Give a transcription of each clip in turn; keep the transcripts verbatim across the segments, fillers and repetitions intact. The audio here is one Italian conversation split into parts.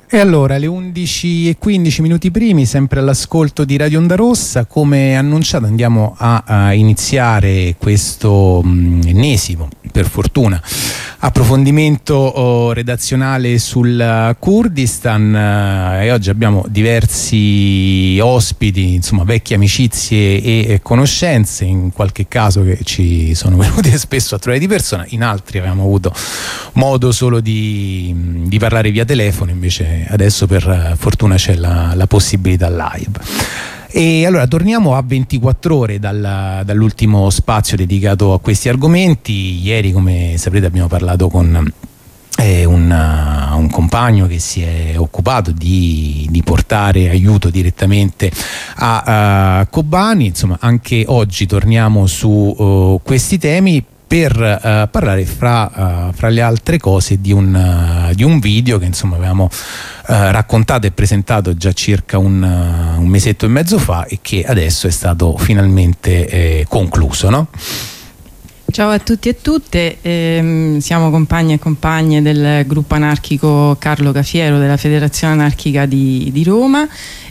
E allora, alle undici e quindici minuti primi, sempre all'ascolto di Radio Onda Rossa, come annunciato andiamo a, a iniziare questo mh, ennesimo, per fortuna, approfondimento oh, redazionale sul Kurdistan, eh, e oggi abbiamo diversi ospiti, insomma vecchie amicizie e, e conoscenze, in qualche caso che ci sono venuti spesso a trovare di persona, in altri abbiamo avuto modo solo di, di parlare via telefono, invece adesso per fortuna c'è la, la possibilità live. E allora torniamo a ventiquattro ore dal, dall'ultimo spazio dedicato a questi argomenti. Ieri, come saprete, abbiamo parlato con eh, un, uh, un compagno che si è occupato di, di portare aiuto direttamente a uh, Kobani. Insomma, anche oggi torniamo su uh, questi temi per uh, parlare fra, uh, fra le altre cose di un, uh, di un video che insomma avevamo uh, raccontato e presentato già circa un, uh, un mesetto e mezzo fa e che adesso è stato finalmente eh, concluso, no? Ciao a tutti e tutte, ehm, siamo compagni e compagne del gruppo anarchico Carlo Cafiero della Federazione Anarchica di, di Roma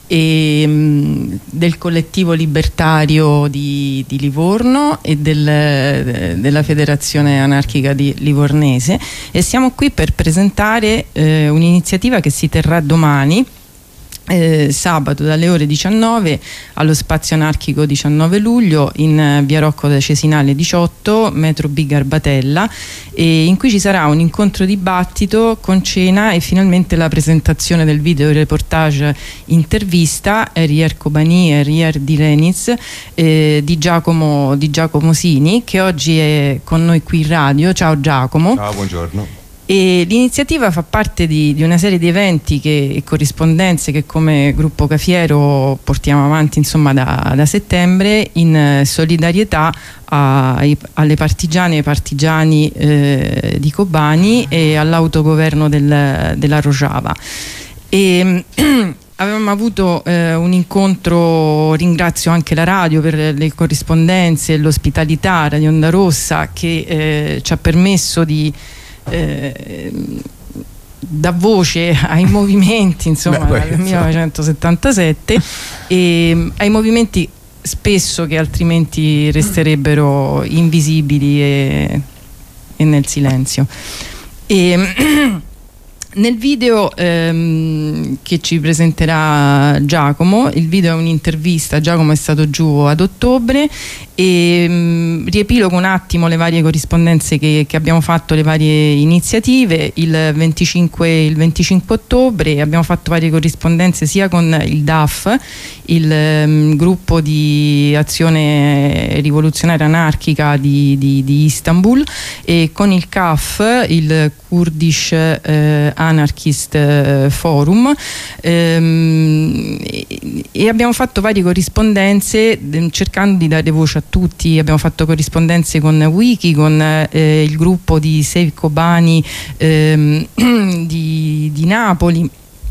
e mh, del collettivo libertario di, di Livorno e del, della Federazione Anarchica di Livornese, e siamo qui per presentare eh, un'iniziativa che si terrà domani, Eh, sabato dalle ore diciannove allo Spazio Anarchico diciannove luglio in eh, via Rocco da Cesinale diciotto, metro B Garbatella, e in cui ci sarà un incontro dibattito con cena e finalmente la presentazione del video reportage intervista Erier Kobani e Erier Dileniz eh, di, Giacomo, di Giacomo Sini, che oggi è con noi qui in radio. Ciao Giacomo. Ciao, buongiorno. E l'iniziativa fa parte di, di una serie di eventi che, e corrispondenze che come gruppo Cafiero portiamo avanti insomma da, da settembre in solidarietà a, ai, alle partigiane e ai partigiani eh, di Kobani e all'autogoverno del, della Rojava. E avevamo avuto eh, un incontro, ringrazio anche la radio per le corrispondenze e l'ospitalità, Radio Onda Rossa, che eh, ci ha permesso di Eh, dà voce ai movimenti insomma Beh, dal millenovecentosettantasette e ai movimenti spesso che altrimenti resterebbero invisibili e, e nel silenzio. E nel video ehm, che ci presenterà Giacomo, il video è un'intervista. Giacomo è stato giù ad ottobre e mh, riepilogo un attimo le varie corrispondenze che, che abbiamo fatto, le varie iniziative. Il venticinque, il venticinque ottobre abbiamo fatto varie corrispondenze sia con il D A F, il mh, gruppo di azione rivoluzionaria anarchica di, di, di Istanbul, e con il C A F, il Kurdish eh, Anarchist eh, Forum, ehm, e, e abbiamo fatto varie corrispondenze eh, cercando di dare voce a tutti. Abbiamo fatto corrispondenze con Wiki, con eh, il gruppo di Save Kobani ehm, di, di Napoli,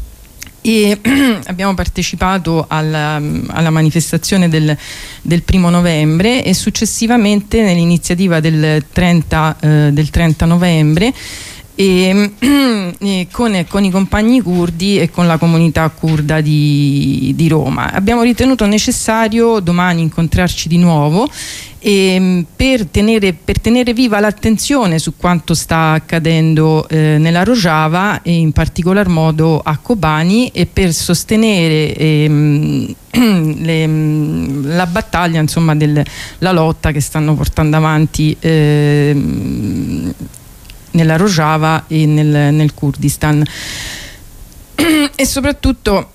e abbiamo partecipato alla, alla manifestazione del, del primo novembre e successivamente nell'iniziativa del trenta, eh, del trenta novembre e, e con, con i compagni curdi e con la comunità curda di, di Roma. Abbiamo ritenuto necessario domani incontrarci di nuovo e per tenere, per tenere viva l'attenzione su quanto sta accadendo eh, nella Rojava e in particolar modo a Kobani, e per sostenere ehm, le, la battaglia, insomma, del, la lotta che stanno portando avanti ehm, nella Rojava e nel, nel Kurdistan. E soprattutto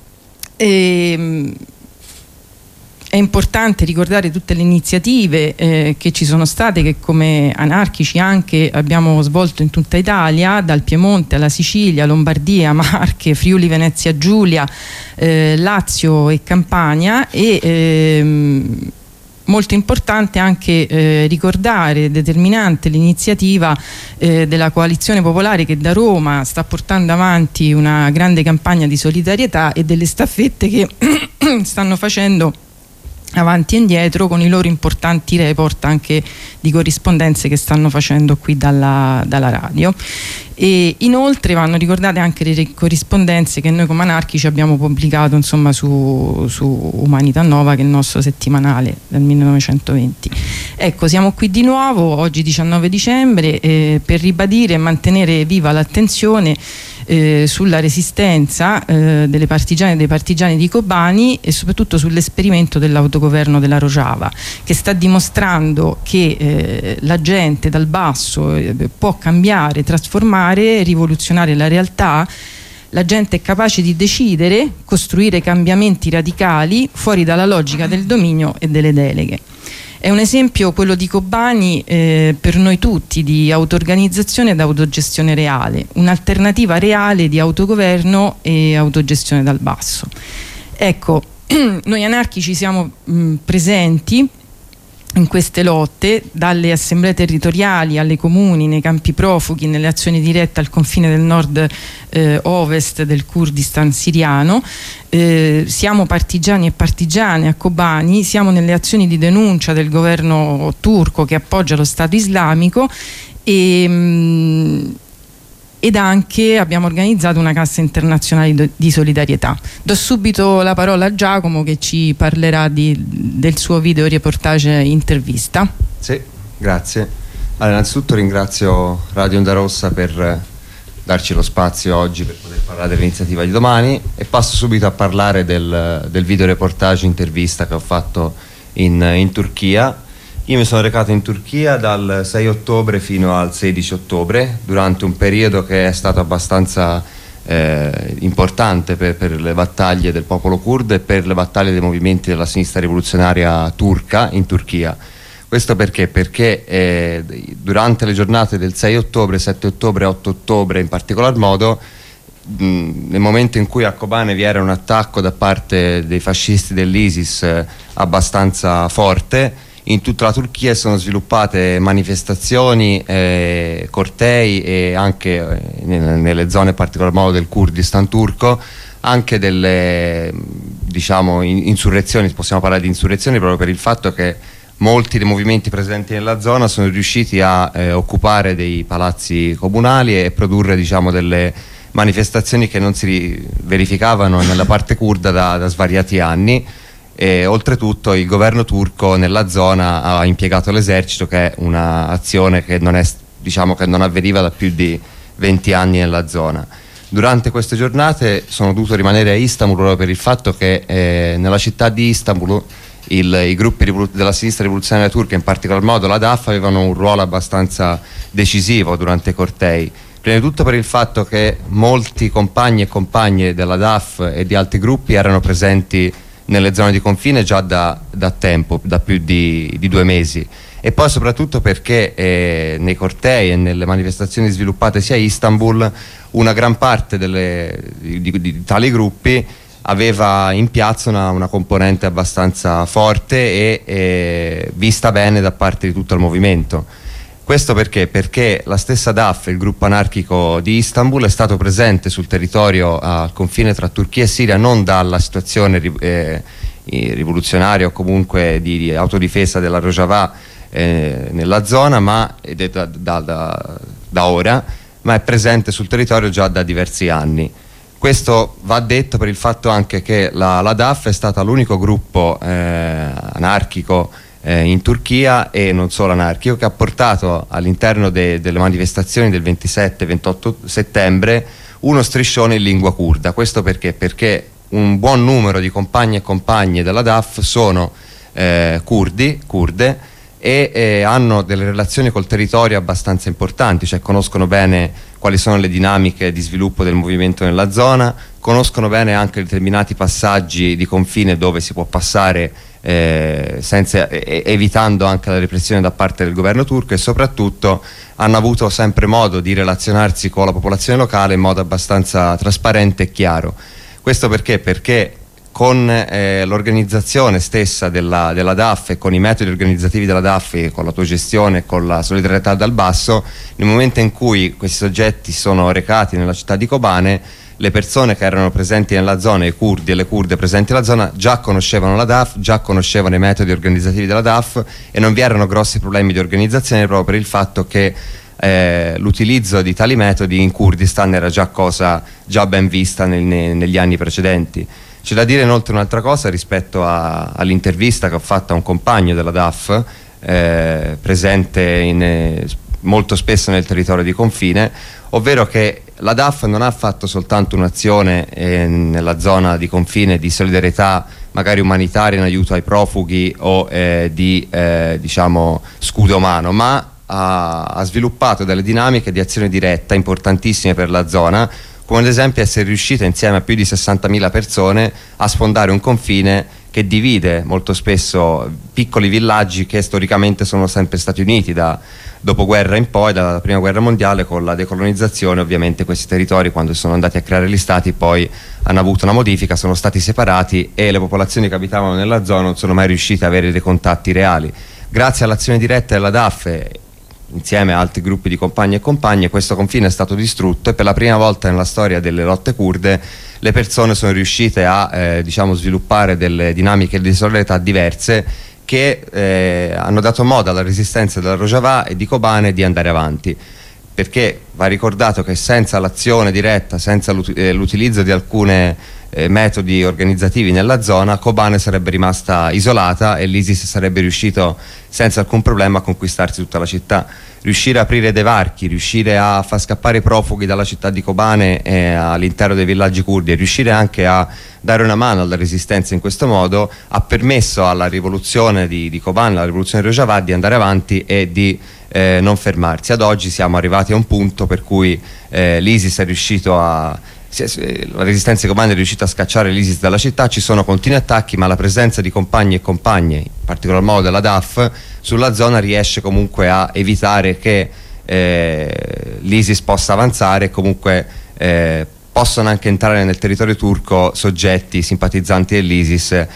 ehm, è importante ricordare tutte le iniziative eh, che ci sono state, che come anarchici anche abbiamo svolto in tutta Italia, dal Piemonte alla Sicilia, Lombardia, Marche, Friuli Venezia Giulia, eh, Lazio e Campania. E ehm, molto importante anche eh, ricordare, determinante, l'iniziativa eh, della Coalizione Popolare, che da Roma sta portando avanti una grande campagna di solidarietà, e delle staffette che stanno facendo avanti e indietro con i loro importanti report anche di corrispondenze che stanno facendo qui dalla, dalla radio. E inoltre vanno ricordate anche le corrispondenze che noi come anarchici abbiamo pubblicato, insomma, su, su Umanità Nova, che è il nostro settimanale del millenovecentoventi. Ecco, siamo qui di nuovo oggi diciannove dicembre eh, per ribadire e mantenere viva l'attenzione Eh, sulla resistenza eh, delle partigiane e dei partigiani di Kobani e soprattutto sull'esperimento dell'autogoverno della Rojava, che sta dimostrando che eh, la gente dal basso eh, può cambiare, trasformare, rivoluzionare la realtà. La gente è capace di decidere, costruire cambiamenti radicali fuori dalla logica del dominio e delle deleghe. È un esempio, quello di Kobani, eh, per noi tutti, di auto-organizzazione ed autogestione reale, un'alternativa reale di autogoverno e autogestione dal basso. Ecco, noi anarchici siamo mh, presenti in queste lotte, dalle assemblee territoriali alle comuni, nei campi profughi, nelle azioni dirette al confine del nord eh, ovest del Kurdistan siriano. Eh, siamo partigiani e partigiane a Kobani, siamo nelle azioni di denuncia del governo turco che appoggia lo Stato islamico e mh, ed anche abbiamo organizzato una cassa internazionale di solidarietà. Do subito la parola a Giacomo, che ci parlerà di, del suo video reportage intervista. Sì, grazie. Allora, innanzitutto ringrazio Radio Onda Rossa per darci lo spazio oggi per poter parlare dell'iniziativa di domani e passo subito a parlare del, del video reportage intervista che ho fatto in, in Turchia. Io mi sono recato in Turchia dal sei ottobre fino al sedici ottobre, durante un periodo che è stato abbastanza eh, importante per, per le battaglie del popolo curdo e per le battaglie dei movimenti della sinistra rivoluzionaria turca in Turchia. Questo perché? Perché eh, durante le giornate del sei ottobre, sette ottobre e otto ottobre in particolar modo, mh, nel momento in cui a Kobane vi era un attacco da parte dei fascisti dell'ISIS eh, abbastanza forte, in tutta la Turchia sono sviluppate manifestazioni, eh, cortei e anche eh, nelle zone in particolar modo del Kurdistan turco anche delle, diciamo, insurrezioni. Possiamo parlare di insurrezioni proprio per il fatto che molti dei movimenti presenti nella zona sono riusciti a eh, occupare dei palazzi comunali e produrre, diciamo, delle manifestazioni che non si verificavano nella parte curda da, da svariati anni. E oltretutto il governo turco nella zona ha impiegato l'esercito, che è un'azione che non è, diciamo, che non avveniva da più di venti anni nella zona. Durante queste giornate sono dovuto rimanere a Istanbul proprio per il fatto che eh, nella città di Istanbul il, i gruppi della sinistra rivoluzionaria turca, in particolar modo la D A F, avevano un ruolo abbastanza decisivo durante i cortei. Prima di tutto per il fatto che molti compagni e compagne della D A F e di altri gruppi erano presenti nelle zone di confine già da, da tempo, da più di, di due mesi, e poi soprattutto perché eh, nei cortei e nelle manifestazioni sviluppatesi a Istanbul una gran parte delle, di, di, di tali gruppi aveva in piazza una, una componente abbastanza forte e, e vista bene da parte di tutto il movimento. Questo perché? Perché la stessa D A F, il gruppo anarchico di Istanbul, è stato presente sul territorio al confine tra Turchia e Siria non dalla situazione eh, rivoluzionaria o comunque di, di autodifesa della Rojava eh, nella zona, ma ed è da, da, da, da ora, ma è presente sul territorio già da diversi anni. Questo va detto per il fatto anche che la, la D A F è stata l'unico gruppo eh, anarchico in Turchia, e non solo anarchico, che ha portato all'interno de, delle manifestazioni del ventisette ventotto settembre uno striscione in lingua curda. Questo perché? Perché un buon numero di compagni e compagne della D A F sono eh, curdi, kurde, e eh, hanno delle relazioni col territorio abbastanza importanti, cioè conoscono bene quali sono le dinamiche di sviluppo del movimento nella zona, conoscono bene anche determinati passaggi di confine dove si può passare eh, senza, eh, evitando anche la repressione da parte del governo turco, e soprattutto hanno avuto sempre modo di relazionarsi con la popolazione locale in modo abbastanza trasparente e chiaro. Questo perché? Perché con eh, l'organizzazione stessa della, della D A F e con i metodi organizzativi della D A F, con la tua gestione e con la solidarietà dal basso, nel momento in cui questi soggetti sono recati nella città di Kobane, le persone che erano presenti nella zona, i curdi e le kurde presenti nella zona, già conoscevano la D A F, già conoscevano i metodi organizzativi della D A F e non vi erano grossi problemi di organizzazione proprio per il fatto che eh, l'utilizzo di tali metodi in Kurdistan era già cosa già ben vista nel, ne, negli anni precedenti. C'è da dire inoltre un'altra cosa rispetto all'intervista che ho fatto a un compagno della D A F eh, presente in, eh, molto spesso nel territorio di confine, ovvero che la D A F non ha fatto soltanto un'azione eh, nella zona di confine di solidarietà magari umanitaria in aiuto ai profughi o eh, di eh, diciamo scudo umano, ma ha, ha sviluppato delle dinamiche di azione diretta importantissime per la zona, come ad esempio essere riuscita insieme a più di sessantamila persone a sfondare un confine che divide molto spesso piccoli villaggi che storicamente sono sempre stati uniti da dopoguerra in poi, dalla prima guerra mondiale. Con la decolonizzazione ovviamente questi territori, quando sono andati a creare gli stati, poi hanno avuto una modifica, sono stati separati e le popolazioni che abitavano nella zona non sono mai riuscite ad avere dei contatti reali. Grazie all'azione diretta della D A F insieme a altri gruppi di compagni e compagne questo confine è stato distrutto e per la prima volta nella storia delle lotte kurde le persone sono riuscite a eh, diciamo sviluppare delle dinamiche di solidarietà diverse che eh, hanno dato modo alla resistenza della Rojava e di Kobane di andare avanti, perché va ricordato che senza l'azione diretta, senza l'utilizzo di alcune eh, metodi organizzativi nella zona, Kobane sarebbe rimasta isolata e l'ISIS sarebbe riuscito senza alcun problema a conquistarsi tutta la città. Riuscire a aprire dei varchi, riuscire a far scappare i profughi dalla città di Kobane e all'interno dei villaggi curdi e riuscire anche a dare una mano alla resistenza in questo modo ha permesso alla rivoluzione di, di Kobane, alla rivoluzione di Rojava, di andare avanti e di eh, non fermarsi. Ad oggi siamo arrivati a un punto per cui eh, l'ISIS è riuscito a la resistenza di Kobane è riuscita a scacciare l'ISIS dalla città, ci sono continui attacchi, ma la presenza di compagni e compagne, in particolar modo della D A F, sulla zona riesce comunque a evitare che eh, l'ISIS possa avanzare e comunque eh, possono anche entrare nel territorio turco soggetti simpatizzanti dell'ISIS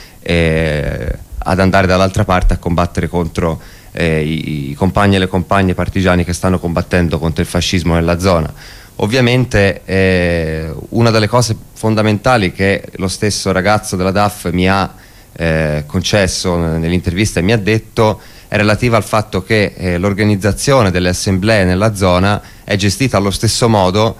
eh, ad andare dall'altra parte a combattere contro eh, i, i compagni e le compagne partigiani che stanno combattendo contro il fascismo nella zona. Ovviamente eh, una delle cose fondamentali che lo stesso ragazzo della D A F mi ha eh, concesso nell'intervista e mi ha detto è relativa al fatto che eh, l'organizzazione delle assemblee nella zona è gestita allo stesso modo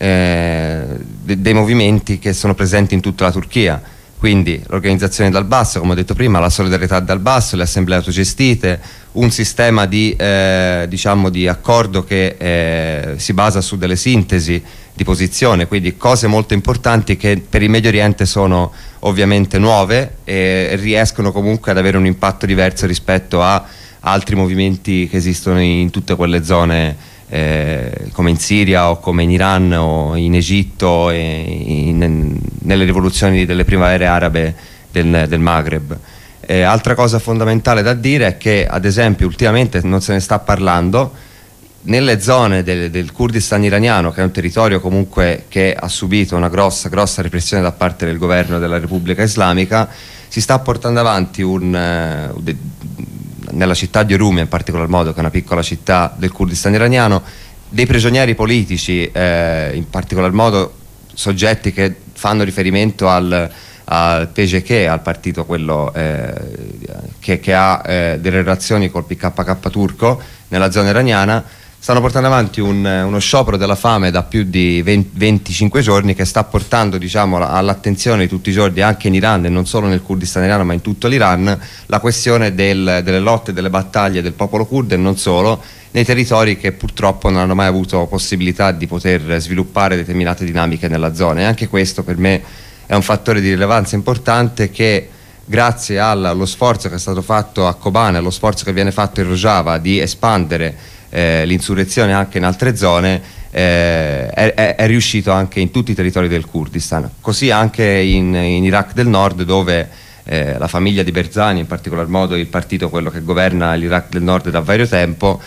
eh, de dei movimenti che sono presenti in tutta la Turchia. Quindi l'organizzazione dal basso, come ho detto prima, la solidarietà dal basso, le assemblee autogestite, un sistema di, eh, diciamo di accordo che eh, si basa su delle sintesi di posizione, quindi cose molto importanti che per il Medio Oriente sono ovviamente nuove e riescono comunque ad avere un impatto diverso rispetto a altri movimenti che esistono in tutte quelle zone Eh, come in Siria o come in Iran o in Egitto e in, nelle rivoluzioni delle primavere arabe del, del Maghreb. Eh, altra cosa fondamentale da dire è che ad esempio ultimamente non se ne sta parlando nelle zone del, del Kurdistan iraniano, che è un territorio comunque che ha subito una grossa grossa repressione da parte del governo della Repubblica Islamica. Si sta portando avanti un uh, de, nella città di Urumia in particolar modo, che è una piccola città del Kurdistan iraniano, dei prigionieri politici, eh, in particolar modo soggetti che fanno riferimento al, al P J K, al partito quello eh, che, che ha eh, delle relazioni col P K K turco nella zona iraniana. Stanno portando avanti un, uno sciopero della fame da più di venti, venticinque giorni, che sta portando diciamo, all'attenzione di tutti i giorni anche in Iran e non solo nel Kurdistan iraniano ma in tutto l'Iran la questione del, delle lotte, delle battaglie del popolo curdo e non solo nei territori che purtroppo non hanno mai avuto possibilità di poter sviluppare determinate dinamiche nella zona. E anche questo per me è un fattore di rilevanza importante che grazie allo sforzo che è stato fatto a Kobane, allo sforzo che viene fatto in Rojava di espandere Eh, l'insurrezione anche in altre zone, eh, è, è, è riuscito anche in tutti i territori del Kurdistan, così anche in, in Iraq del Nord, dove eh, la famiglia di Barzani, in particolar modo il partito quello che governa l'Iraq del Nord da vario tempo,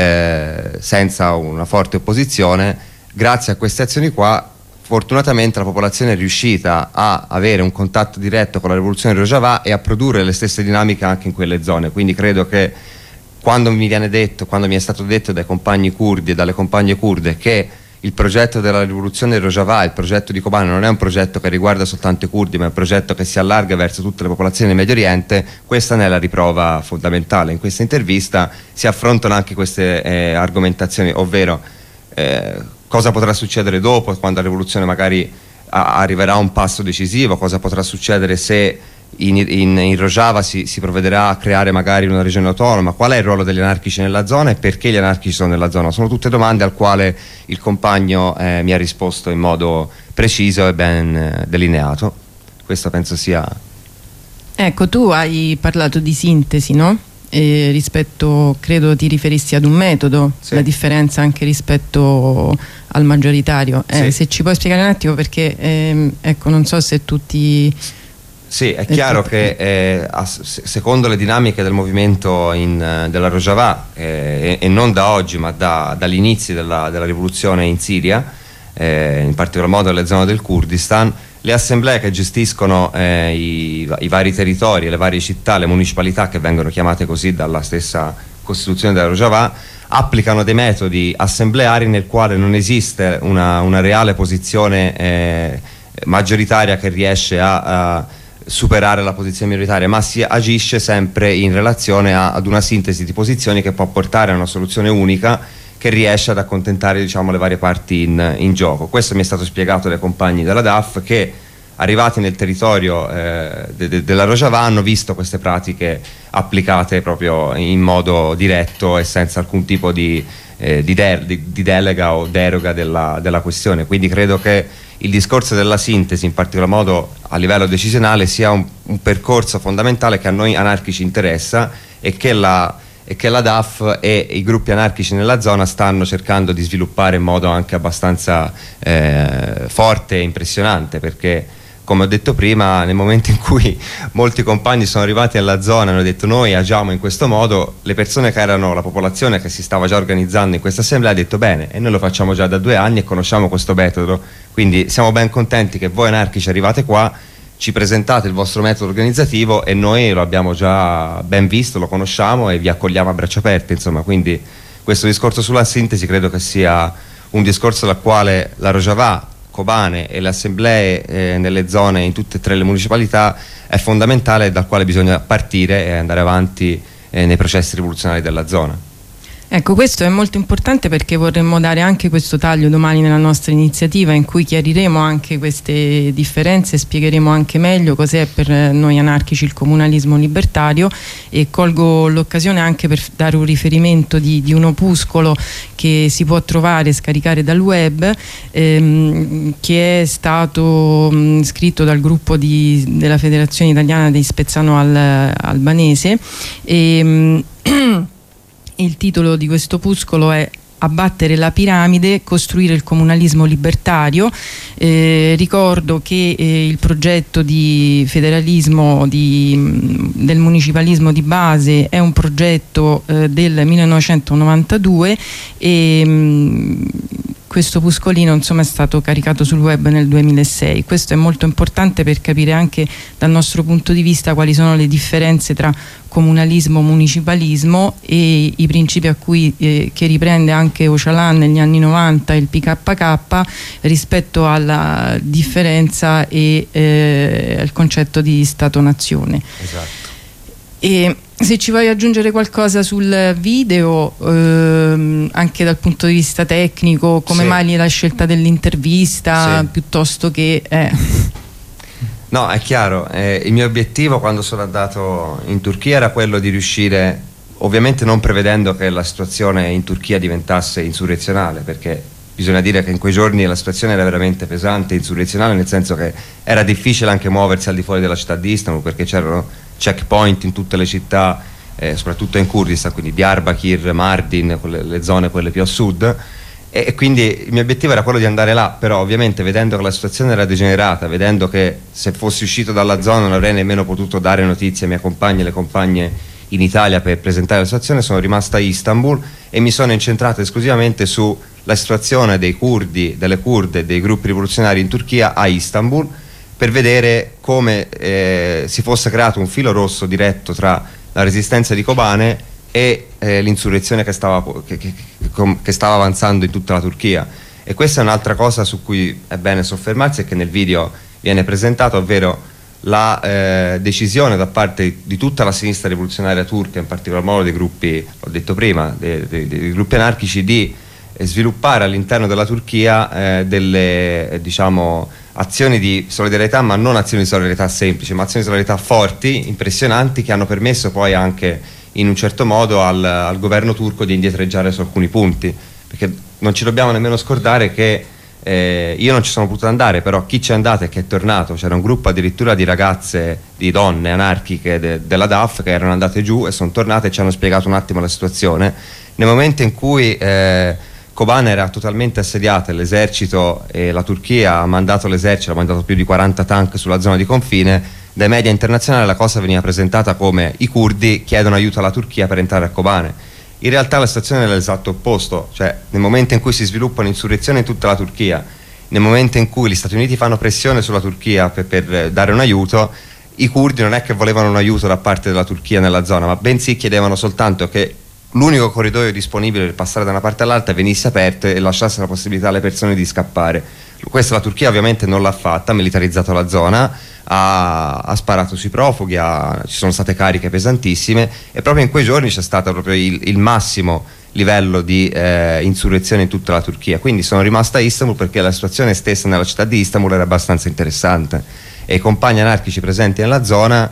eh, senza una forte opposizione, grazie a queste azioni qua fortunatamente la popolazione è riuscita a avere un contatto diretto con la rivoluzione di Rojava e a produrre le stesse dinamiche anche in quelle zone. Quindi credo che quando mi viene detto, quando mi è stato detto dai compagni curdi e dalle compagne kurde che il progetto della rivoluzione del Rojava, il progetto di Kobane non è un progetto che riguarda soltanto i curdi, ma è un progetto che si allarga verso tutte le popolazioni del Medio Oriente. Questa ne è la riprova fondamentale. In questa intervista si affrontano anche queste eh, argomentazioni, ovvero eh, cosa potrà succedere dopo, quando la rivoluzione magari a- arriverà a un passo decisivo, cosa potrà succedere se In, in, in Rojava si, si provvederà a creare magari una regione autonoma, qual è il ruolo degli anarchici nella zona e perché gli anarchici sono nella zona. Sono tutte domande al quale il compagno eh, mi ha risposto in modo preciso e ben eh, delineato. Questo penso sia... Ecco, tu hai parlato di sintesi, no? E rispetto, credo ti riferissi ad un metodo, sì. La differenza anche rispetto al maggioritario. Eh, sì. Se ci puoi spiegare un attimo, perché ehm, ecco, non so se tutti... Sì, è chiaro che eh, secondo le dinamiche del movimento in, della Rojava eh, e, e non da oggi ma da, dagli inizi della, della rivoluzione in Siria, eh, in particolar modo nelle zone del Kurdistan, le assemblee che gestiscono eh, i, i vari territori, le varie città, le municipalità che vengono chiamate così dalla stessa Costituzione della Rojava, applicano dei metodi assembleari nel quale non esiste una, una reale posizione eh, maggioritaria che riesce a, a superare la posizione minoritaria, ma si agisce sempre in relazione a, ad una sintesi di posizioni che può portare a una soluzione unica che riesce ad accontentare, diciamo, le varie parti in, in gioco. Questo mi è stato spiegato dai compagni della D A F che, arrivati nel territorio eh, de, de, della Rojava, hanno visto queste pratiche applicate proprio in modo diretto e senza alcun tipo di, eh, di, de, di, di delega o deroga della, della questione. Quindi credo che il discorso della sintesi, in particolar modo a livello decisionale, sia un, un percorso fondamentale che a noi anarchici interessa e che la, e che la D A F e i gruppi anarchici nella zona stanno cercando di sviluppare in modo anche abbastanza eh, forte e impressionante, perché, come ho detto prima, nel momento in cui molti compagni sono arrivati alla zona e hanno detto noi agiamo in questo modo, le persone che erano, la popolazione che si stava già organizzando in questa assemblea ha detto bene, e noi lo facciamo già da due anni e conosciamo questo metodo, quindi siamo ben contenti che voi anarchici arrivate qua, ci presentate il vostro metodo organizzativo e noi lo abbiamo già ben visto, lo conosciamo e vi accogliamo a braccia aperte. Insomma, quindi questo discorso sulla sintesi credo che sia un discorso dal quale la Rojava, Kobane e le assemblee eh, nelle zone, in tutte e tre le municipalità, è fondamentale, dal quale bisogna partire e andare avanti eh, nei processi rivoluzionari della zona. Ecco, questo è molto importante perché vorremmo dare anche questo taglio domani nella nostra iniziativa, in cui chiariremo anche queste differenze e spiegheremo anche meglio cos'è per noi anarchici il comunalismo libertario, e colgo l'occasione anche per dare un riferimento di, di un opuscolo che si può trovare e scaricare dal web, ehm, che è stato mh, scritto dal gruppo di, della Federazione Italiana di Spezzano al, Albanese, e mh, il titolo di questo opuscolo è Abbattere la piramide, costruire il comunalismo libertario. Eh, ricordo che eh, il progetto di federalismo di, del municipalismo di base è un progetto eh, del millenovecentonovantadue e mh, questo opuscolino, insomma, è stato caricato sul web nel duemilasei. Questo è molto importante per capire anche dal nostro punto di vista quali sono le differenze tra comunalismo, municipalismo e i principi a cui eh, che riprende anche Öcalan negli anni novanta, il P K K, rispetto alla differenza e eh, al concetto di Stato-nazione. Esatto. E se ci vuoi aggiungere qualcosa sul video, ehm, anche dal punto di vista tecnico, come sì. mai la scelta dell'intervista, sì. piuttosto che... Eh. No, è chiaro, eh, il mio obiettivo quando sono andato in Turchia era quello di riuscire, ovviamente non prevedendo che la situazione in Turchia diventasse insurrezionale, perché bisogna dire che in quei giorni la situazione era veramente pesante, insurrezionale, nel senso che era difficile anche muoversi al di fuori della città di Istanbul, perché c'erano checkpoint in tutte le città, eh, soprattutto in Kurdistan, quindi Diyarbakir, Mardin, quelle, le zone quelle più a sud, e, e quindi il mio obiettivo era quello di andare là, però ovviamente vedendo che la situazione era degenerata, vedendo che se fossi uscito dalla zona non avrei nemmeno potuto dare notizie ai miei compagni e alle compagne in Italia per presentare la situazione, sono rimasta a Istanbul e mi sono incentrato esclusivamente sulla situazione dei curdi, delle kurde e dei gruppi rivoluzionari in Turchia a Istanbul, per vedere come eh, si fosse creato un filo rosso diretto tra la resistenza di Kobane e eh, l'insurrezione che stava, che, che, che stava avanzando in tutta la Turchia. E questa è un'altra cosa su cui è bene soffermarsi e che nel video viene presentato, ovvero la eh, decisione da parte di tutta la sinistra rivoluzionaria turca, in particolar modo dei gruppi, l'ho detto prima, dei, dei, dei gruppi anarchici, di eh, sviluppare all'interno della Turchia eh, delle eh, diciamo azioni di solidarietà, ma non azioni di solidarietà semplici, ma azioni di solidarietà forti, impressionanti, che hanno permesso poi anche in un certo modo al, al governo turco di indietreggiare su alcuni punti, perché non ci dobbiamo nemmeno scordare che Eh, io non ci sono potuto andare, però chi c'è andato e che è tornato, c'era un gruppo addirittura di ragazze, di donne anarchiche de, della D A F che erano andate giù e sono tornate e ci hanno spiegato un attimo la situazione. Nel momento in cui eh, Kobane era totalmente assediata, l'esercito e la Turchia ha mandato l'esercito, ha mandato più di quaranta tank sulla zona di confine, dai media internazionali la cosa veniva presentata come i curdi chiedono aiuto alla Turchia per entrare a Kobane. In realtà la situazione è l'esatto opposto, cioè nel momento in cui si sviluppa un'insurrezione in tutta la Turchia, nel momento in cui gli Stati Uniti fanno pressione sulla Turchia per, per dare un aiuto, i curdi non è che volevano un aiuto da parte della Turchia nella zona, ma bensì chiedevano soltanto che l'unico corridoio disponibile per passare da una parte all'altra venisse aperto e lasciasse la possibilità alle persone di scappare. Questa la Turchia ovviamente non l'ha fatta, ha militarizzato la zona, ha, ha sparato sui profughi, ha, ci sono state cariche pesantissime e proprio in quei giorni c'è stato proprio il, il massimo livello di eh, insurrezione in tutta la Turchia. Quindi sono rimasta a Istanbul perché la situazione stessa nella città di Istanbul era abbastanza interessante e i compagni anarchici presenti nella zona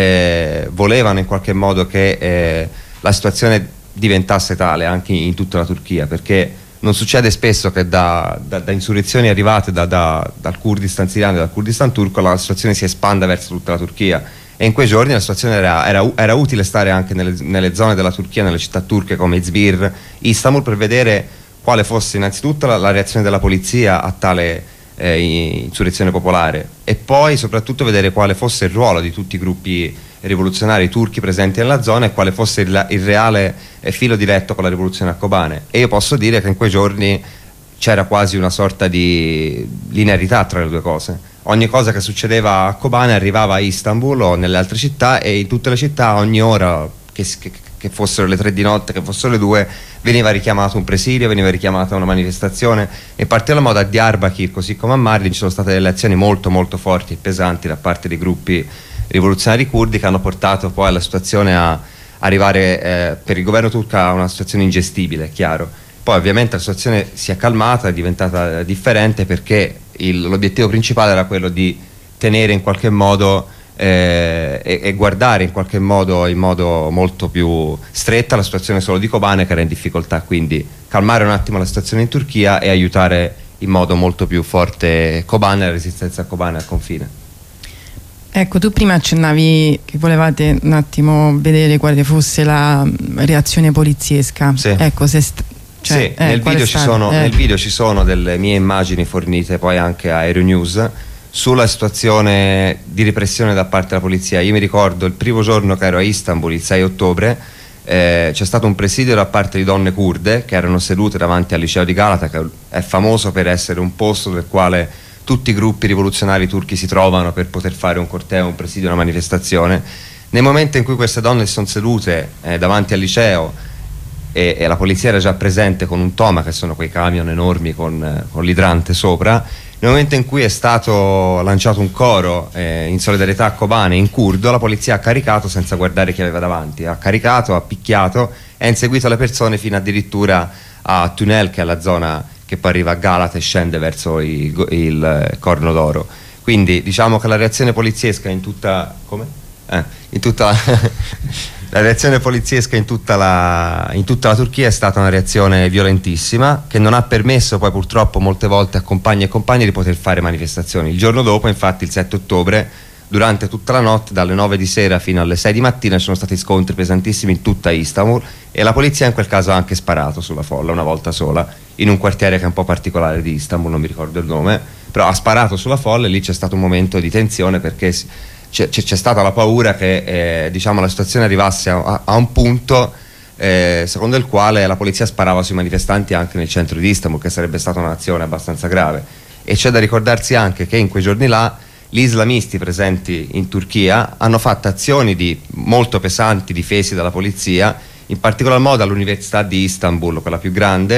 eh, volevano in qualche modo che eh, la situazione diventasse tale anche in tutta la Turchia, perché non succede spesso che da, da, da insurrezioni arrivate da, da, dal Kurdistan siriano e dal Kurdistan turco la situazione si espanda verso tutta la Turchia, e in quei giorni la situazione era, era, era utile stare anche nelle, nelle zone della Turchia, nelle città turche come Izmir, Istanbul, per vedere quale fosse innanzitutto la, la reazione della polizia a tale eh, insurrezione popolare e poi soprattutto vedere quale fosse il ruolo di tutti i gruppi rivoluzionari turchi presenti nella zona e quale fosse il, il reale eh, filo diretto con la rivoluzione a Kobane. E io posso dire che in quei giorni c'era quasi una sorta di linearità tra le due cose. Ogni cosa che succedeva a Kobane arrivava a Istanbul o nelle altre città, e in tutte le città ogni ora, che, che, che fossero le tre di notte, che fossero le due, veniva richiamato un presidio, veniva richiamata una manifestazione. In particolar modo a Diyarbakir, così come a Mardin, ci sono state delle azioni molto molto forti e pesanti da parte dei gruppi rivoluzionari curdi che hanno portato poi la situazione a arrivare eh, per il governo turco a una situazione ingestibile, chiaro. Poi ovviamente la situazione si è calmata, è diventata differente perché il, l'obiettivo principale era quello di tenere in qualche modo eh, e, e guardare in qualche modo in modo molto più stretta la situazione solo di Kobane, che era in difficoltà, quindi calmare un attimo la situazione in Turchia e aiutare in modo molto più forte Kobane, la resistenza a Kobane al confine. Ecco, tu prima accennavi che volevate un attimo vedere quale fosse la reazione poliziesca. Sì. Ecco, se st- cioè, sì, eh, nel, video ci sono, eh. nel video ci sono delle mie immagini fornite poi anche a Euronews sulla situazione di repressione da parte della polizia. Io mi ricordo il primo giorno che ero a Istanbul, il sei ottobre, eh, c'è stato un presidio da parte di donne kurde che erano sedute davanti al liceo di Galata, che è famoso per essere un posto del quale tutti i gruppi rivoluzionari turchi si trovano per poter fare un corteo, un presidio, una manifestazione. Nel momento in cui queste donne si sono sedute eh, davanti al liceo e, e la polizia era già presente con un Toma, che sono quei camion enormi con, eh, con l'idrante sopra, nel momento in cui è stato lanciato un coro eh, in solidarietà a Kobane in curdo, la polizia ha caricato senza guardare chi aveva davanti, ha caricato, ha picchiato e ha inseguito le persone fino addirittura a Tunel, che è la zona che poi arriva a Galata e scende verso il, il Corno d'Oro. Quindi diciamo che la reazione poliziesca in tutta come? Eh, in tutta la reazione poliziesca in tutta la, in tutta la Turchia è stata una reazione violentissima, che non ha permesso poi purtroppo molte volte a compagni e compagni di poter fare manifestazioni. Il giorno dopo, infatti, il sette ottobre, durante tutta la notte, dalle nove di sera fino alle sei di mattina, ci sono stati scontri pesantissimi in tutta Istanbul e la polizia in quel caso ha anche sparato sulla folla una volta sola, in un quartiere che è un po' particolare di Istanbul, non mi ricordo il nome, però ha sparato sulla folla e lì c'è stato un momento di tensione perché c'è, c'è stata la paura che eh, diciamo, la situazione arrivasse a, a un punto eh, secondo il quale la polizia sparava sui manifestanti anche nel centro di Istanbul, che sarebbe stata un'azione abbastanza grave. E c'è da ricordarsi anche che in quei giorni là gli islamisti presenti in Turchia hanno fatto azioni di, molto pesanti, difesi dalla polizia, in particolar modo all'Università di Istanbul, quella più grande,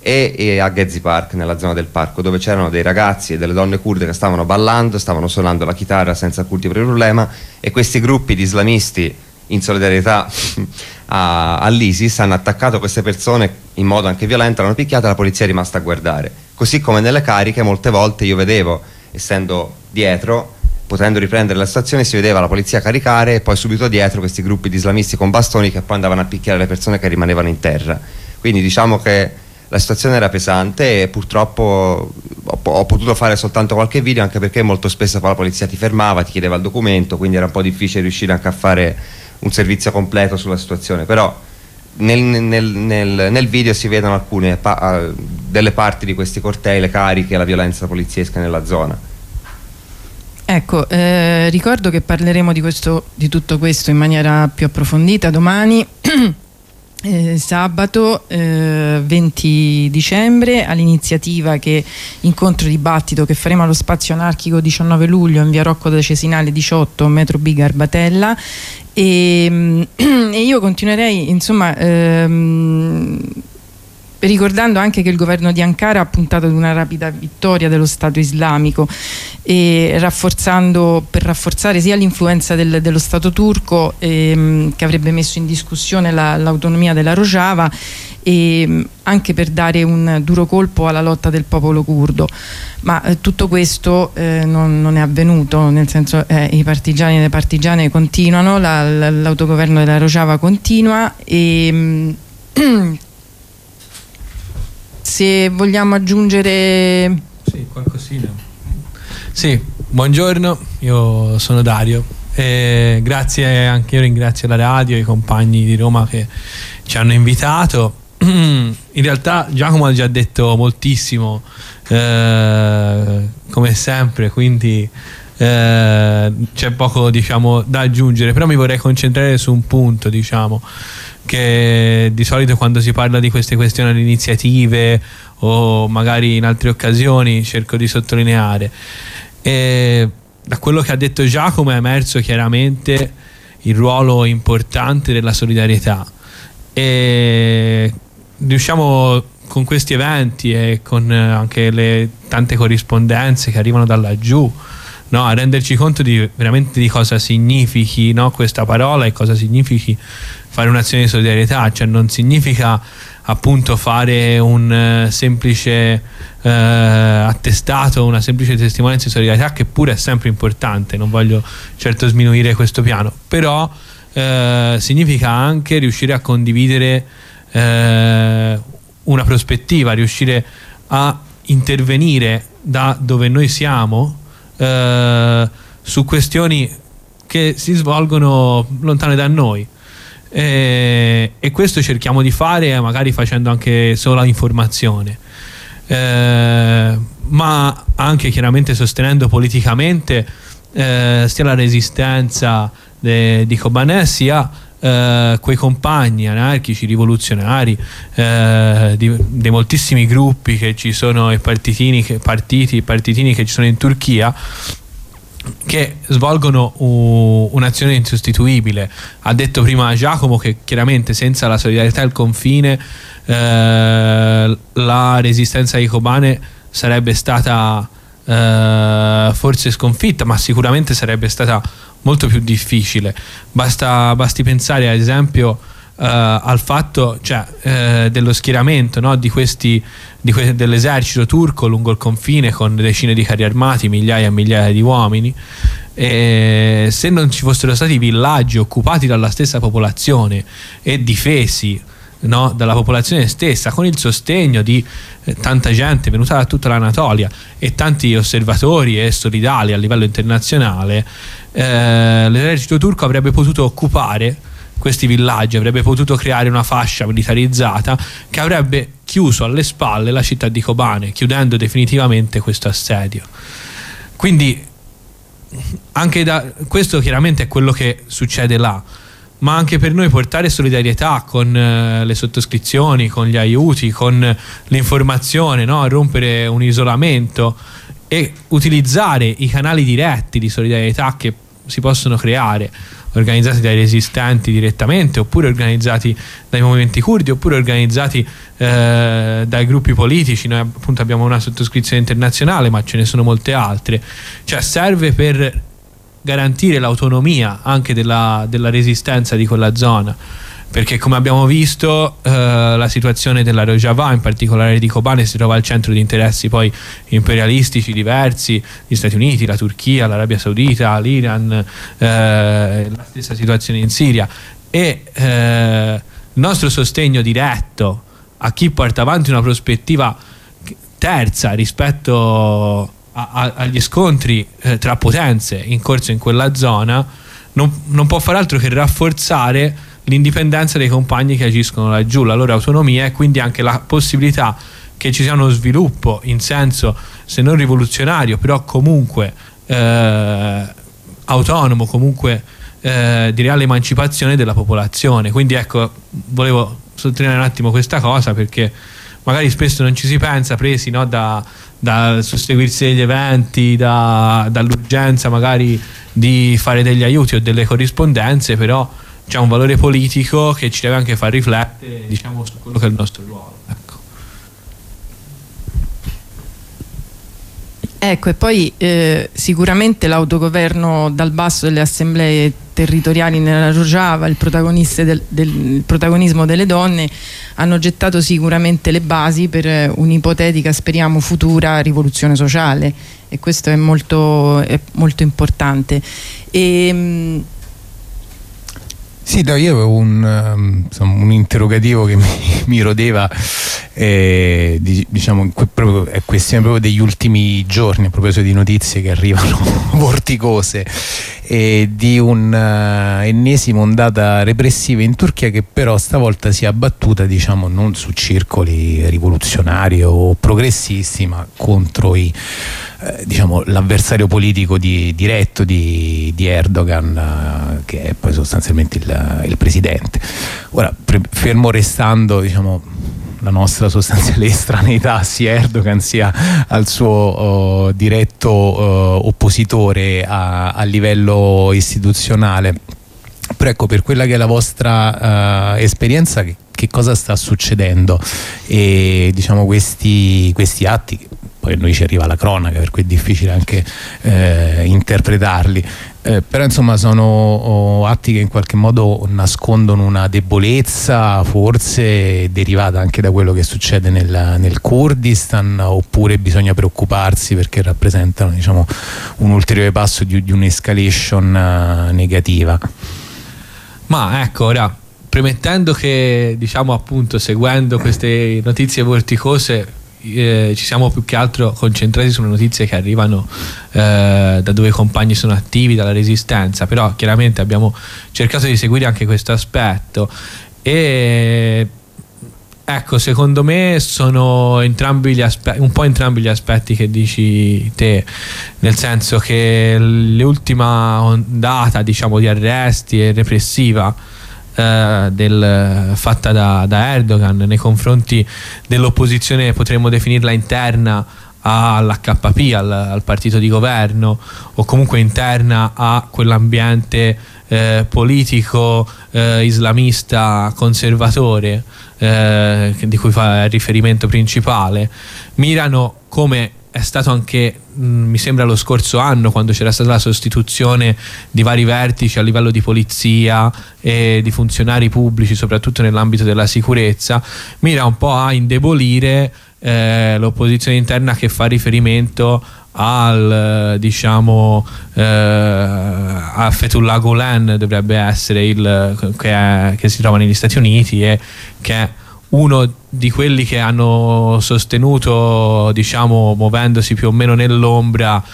e, e a Gezi Park, nella zona del parco, dove c'erano dei ragazzi e delle donne kurde che stavano ballando, stavano suonando la chitarra senza alcun tipo di problema, e questi gruppi di islamisti in solidarietà all'ISIS hanno attaccato queste persone in modo anche violento, l'hanno picchiata, la polizia è rimasta a guardare. Così come nelle cariche molte volte io vedevo, essendo dietro, potendo riprendere la stazione, si vedeva la polizia caricare e poi subito dietro questi gruppi di islamisti con bastoni che poi andavano a picchiare le persone che rimanevano in terra. Quindi diciamo che la situazione era pesante e purtroppo ho, ho potuto fare soltanto qualche video, anche perché molto spesso poi la polizia ti fermava, ti chiedeva il documento, quindi era un po' difficile riuscire anche a fare un servizio completo sulla situazione. Però nel, nel, nel, nel video si vedono alcune pa delle parti di questi cortei, le cariche, la violenza poliziesca nella zona. Ecco, eh, ricordo che parleremo di, questo, di tutto questo in maniera più approfondita domani. Eh, sabato eh, venti dicembre, all'iniziativa che incontro dibattito che faremo allo Spazio Anarchico diciannove luglio in via Rocco da Cesinale diciotto, metro B Garbatella, e, e io continuerei insomma ehm, ricordando anche che il governo di Ankara ha puntato ad una rapida vittoria dello Stato islamico, e rafforzando, per rafforzare sia l'influenza del, dello Stato turco, ehm, che avrebbe messo in discussione l'autonomia della Rojava, e anche per dare un duro colpo alla lotta del popolo curdo. Ma eh, tutto questo eh, non, non è avvenuto, nel senso eh, i partigiani e le partigiane continuano, l'autogoverno della Rojava continua, e mh, se vogliamo aggiungere... Sì, qualcosina. Sì, buongiorno, io sono Dario e grazie, anche io ringrazio la radio e i compagni di Roma che ci hanno invitato. In realtà Giacomo ha già detto moltissimo, eh, come sempre, quindi eh, c'è poco, diciamo, da aggiungere, però mi vorrei concentrare su un punto, diciamo, che di solito quando si parla di queste questioni alle iniziative o magari in altre occasioni cerco di sottolineare. E da quello che ha detto Giacomo è emerso chiaramente il ruolo importante della solidarietà, e riusciamo con questi eventi e con anche le tante corrispondenze che arrivano da laggiù, no, a renderci conto di veramente di cosa significhi, no, questa parola e cosa significhi fare un'azione di solidarietà. Cioè non significa appunto fare un uh, semplice uh, attestato, una semplice testimonianza di solidarietà, che pure è sempre importante, non voglio certo sminuire questo piano, però uh, significa anche riuscire a condividere uh, una prospettiva, riuscire a intervenire da dove noi siamo uh, su questioni che si svolgono lontane da noi. E, e questo cerchiamo di fare magari facendo anche solo informazione, eh, ma anche chiaramente sostenendo politicamente eh, sia la resistenza de, di Kobané, sia eh, quei compagni anarchici rivoluzionari eh, di, dei moltissimi gruppi che ci sono, e partitini che, partiti, partitini che ci sono in Turchia, che svolgono un'azione insostituibile. Ha detto prima Giacomo che chiaramente senza la solidarietà al confine eh, la resistenza di Kobane sarebbe stata eh, forse sconfitta, ma sicuramente sarebbe stata molto più difficile. Basta, basti pensare ad esempio Uh, al fatto, cioè, uh, dello schieramento, no, di questi di que dell'esercito turco lungo il confine, con decine di carri armati, migliaia e migliaia di uomini, e se non ci fossero stati villaggi occupati dalla stessa popolazione e difesi, no, dalla popolazione stessa, con il sostegno di eh, tanta gente venuta da tutta l'Anatolia e tanti osservatori e solidali a livello internazionale, eh, l'esercito turco avrebbe potuto occupare questi villaggi, avrebbe potuto creare una fascia militarizzata che avrebbe chiuso alle spalle la città di Kobane, chiudendo definitivamente questo assedio. Quindi anche da questo chiaramente è quello che succede là, ma anche per noi portare solidarietà con eh, le sottoscrizioni, con gli aiuti, con l'informazione, no? Rompere un isolamento e utilizzare i canali diretti di solidarietà che si possono creare, organizzati dai resistenti direttamente, oppure organizzati dai movimenti curdi, oppure organizzati eh, dai gruppi politici. Noi appunto abbiamo una sottoscrizione internazionale, ma ce ne sono molte altre. Cioè serve per garantire l'autonomia anche della, della resistenza di quella zona, perché come abbiamo visto eh, la situazione della Rojava, in particolare di Kobane, si trova al centro di interessi poi imperialistici diversi, gli Stati Uniti, la Turchia, l'Arabia Saudita, l'Iran, eh, la stessa situazione in Siria, e eh, il nostro sostegno diretto a chi porta avanti una prospettiva terza rispetto a, a, agli scontri eh, tra potenze in corso in quella zona non, non può far altro che rafforzare l'indipendenza dei compagni che agiscono laggiù, la loro autonomia, e quindi anche la possibilità che ci sia uno sviluppo in senso, se non rivoluzionario, però comunque eh, autonomo, comunque eh, di reale emancipazione della popolazione. Quindi ecco, volevo sottolineare un attimo questa cosa, perché magari spesso non ci si pensa, presi, no, da, da susseguirsi degli eventi, da, dall'urgenza magari di fare degli aiuti o delle corrispondenze, però c'è un valore politico che ci deve anche far riflettere, diciamo, su quello che è il nostro ruolo. Ecco, ecco e poi eh, sicuramente l'autogoverno dal basso delle assemblee territoriali nella Rojava, il, del, del, il protagonismo delle donne hanno gettato sicuramente le basi per un'ipotetica, speriamo, futura rivoluzione sociale, e questo è molto, è molto importante. E, Sì, no, io avevo un, um, insomma, un interrogativo che mi, mi rodeva, eh, di, diciamo, que, proprio, è questione proprio degli ultimi giorni, a proposito di notizie che arrivano vorticose, eh, di un'ennesima uh, ondata repressiva in Turchia, che però stavolta si è abbattuta, diciamo, non su circoli rivoluzionari o progressisti, ma contro i Eh, diciamo, l'avversario politico di, diretto di, di Erdogan, eh, che è poi sostanzialmente il, il presidente. Ora, pre, fermo restando, diciamo, la nostra sostanziale estraneità sia a Erdogan sia al suo oh, diretto oh, oppositore a, a livello istituzionale, però ecco, per quella che è la vostra uh, esperienza, che, che cosa sta succedendo? E diciamo, questi, questi atti, che poi a noi ci arriva la cronaca, per cui è difficile anche eh, interpretarli, eh, però insomma sono oh, atti che in qualche modo nascondono una debolezza, forse derivata anche da quello che succede nel, nel Kurdistan, oppure bisogna preoccuparsi perché rappresentano, diciamo, un ulteriore passo di, di un'escalation uh, negativa. Ma ecco, ora, premettendo che, diciamo, appunto, seguendo queste notizie vorticose, Eh, ci siamo più che altro concentrati sulle notizie che arrivano eh, da dove i compagni sono attivi, dalla resistenza, però chiaramente abbiamo cercato di seguire anche questo aspetto, e ecco, secondo me sono entrambi gli aspetti, un po' entrambi gli aspetti che dici te, nel senso che l'ultima ondata, diciamo, di arresti e repressiva Uh, del, fatta da, da Erdogan nei confronti dell'opposizione, potremmo definirla interna all'H P, al, al partito di governo, o comunque interna a quell'ambiente eh, politico eh, islamista conservatore eh, di cui fa riferimento principale, mirano, come è stato anche mh, mi sembra lo scorso anno, quando c'era stata la sostituzione di vari vertici a livello di polizia e di funzionari pubblici, soprattutto nell'ambito della sicurezza, mira un po' a indebolire eh, l'opposizione interna, che fa riferimento al, diciamo, eh, a Fethullah Gulen, dovrebbe essere il che, è, che si trova negli Stati Uniti, e che è uno di quelli che hanno sostenuto, diciamo, muovendosi più o meno nell'ombra,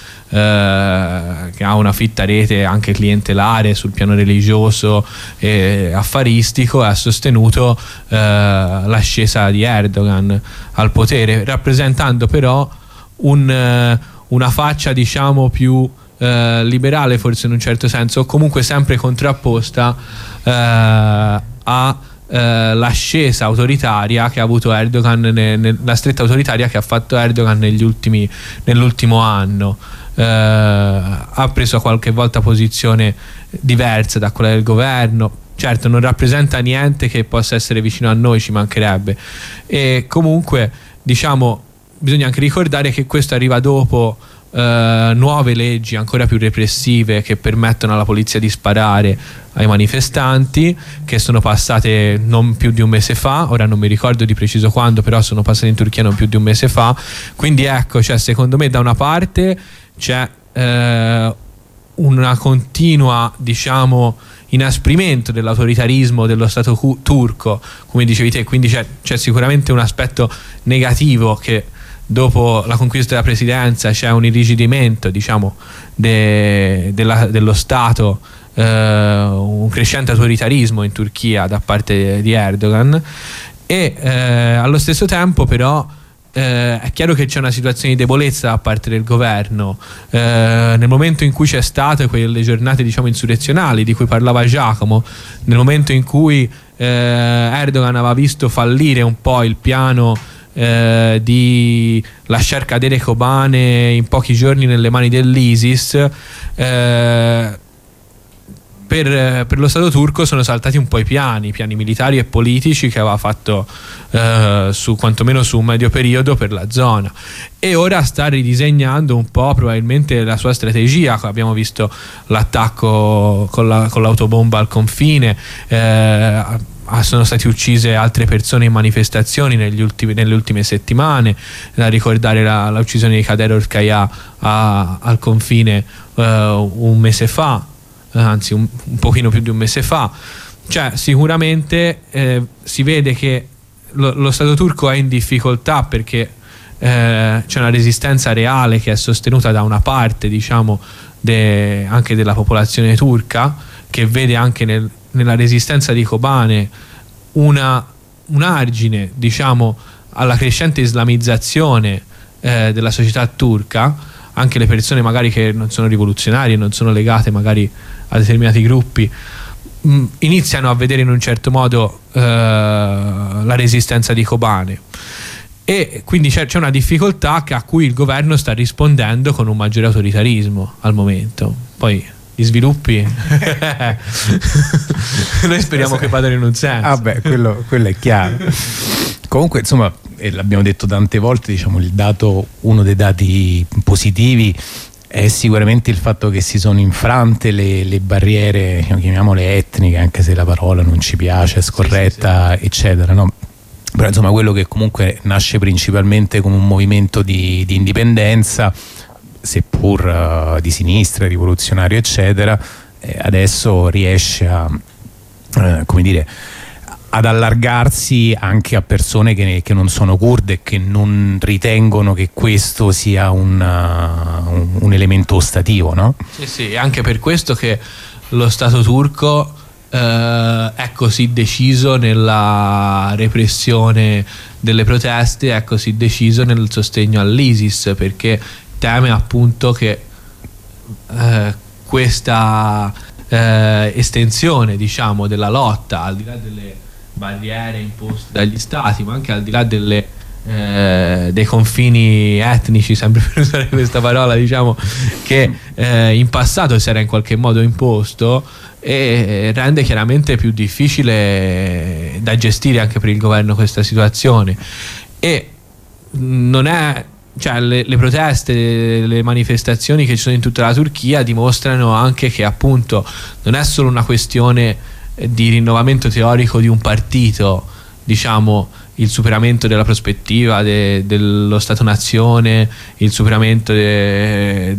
eh, che ha una fitta rete anche clientelare sul piano religioso e affaristico, e ha sostenuto eh, l'ascesa di Erdogan al potere, rappresentando però un, eh, una faccia, diciamo, più eh, liberale, forse in un certo senso, o comunque sempre contrapposta eh, a Uh, l'ascesa autoritaria che ha avuto Erdogan, ne, ne, la stretta autoritaria che ha fatto Erdogan negli ultimi, nell'ultimo anno. Uh, eh, ha preso qualche volta posizione diversa da quella del governo. Certo, non rappresenta niente che possa essere vicino a noi, ci mancherebbe, e comunque diciamo bisogna anche ricordare che questo arriva dopo Uh, nuove leggi ancora più repressive che permettono alla polizia di sparare ai manifestanti, che sono passate non più di un mese fa, ora non mi ricordo di preciso quando, però sono passate in Turchia non più di un mese fa. Quindi ecco, cioè, secondo me da una parte c'è uh, una continua, diciamo, inasprimento dell'autoritarismo dello Stato cu- turco, come dicevi te, quindi c'è, c'è sicuramente un aspetto negativo, che dopo la conquista della presidenza c'è un irrigidimento, diciamo, de, della, dello Stato, eh, un crescente autoritarismo in Turchia da parte di Erdogan, e eh, allo stesso tempo però eh, è chiaro che c'è una situazione di debolezza da parte del governo. Eh, nel momento in cui c'è stato quelle giornate, diciamo, insurrezionali di cui parlava Giacomo, nel momento in cui eh, Erdogan aveva visto fallire un po' il piano Eh, di lasciar cadere Kobane in pochi giorni nelle mani dell'ISIS, eh, per, per lo Stato turco sono saltati un po' i piani, i piani militari e politici che aveva fatto eh, su, quantomeno su un medio periodo per la zona, e ora sta ridisegnando un po' probabilmente la sua strategia. Abbiamo visto l'attacco con, la, con l'autobomba al confine, eh, sono state uccise altre persone in manifestazioni negli ultimi, nelle ultime settimane, da ricordare la, l'uccisione di Kader Orkaya a, al confine uh, un mese fa, anzi un, un pochino più di un mese fa. Cioè sicuramente eh, si vede che lo, lo Stato turco è in difficoltà, perché eh, c'è una resistenza reale che è sostenuta da una parte, diciamo, de, anche della popolazione turca, che vede anche nel nella resistenza di Kobane una, un argine, diciamo, alla crescente islamizzazione eh, della società turca. Anche le persone magari che non sono rivoluzionarie, non sono legate magari a determinati gruppi, mh, iniziano a vedere in un certo modo eh, la resistenza di Kobane, e quindi c'è, c'è una difficoltà a cui il governo sta rispondendo con un maggiore autoritarismo al momento. Poi gli sviluppi noi speriamo che vadano in un senso. Ah beh, quello, quello è chiaro. Comunque, insomma, e l'abbiamo detto tante volte, diciamo, il dato, uno dei dati positivi è sicuramente il fatto che si sono infrante le, le barriere, chiamiamole etniche, anche se la parola non ci piace, è scorretta, sì, sì, sì, eccetera, no? Però insomma quello che comunque nasce principalmente come un movimento di, di indipendenza, seppur uh, di sinistra, rivoluzionario eccetera, eh, adesso riesce a, eh, come dire, ad allargarsi anche a persone che, che non sono kurde e che non ritengono che questo sia un, uh, un, un elemento ostativo, no? Sì, sì, anche per questo che lo Stato turco eh, è così deciso nella repressione delle proteste, è così deciso nel sostegno all'ISIS, perché teme appunto che eh, questa eh, estensione, diciamo, della lotta, al di là delle barriere imposte dagli stati, ma anche al di là delle, eh, dei confini etnici, sempre per usare questa parola, diciamo, che eh, in passato si era in qualche modo imposto, e rende chiaramente più difficile da gestire anche per il governo questa situazione. E non è, cioè le, le proteste, le manifestazioni che ci sono in tutta la Turchia dimostrano anche che appunto non è solo una questione di rinnovamento teorico di un partito, diciamo, il superamento della prospettiva de, dello Stato-nazione, il superamento de,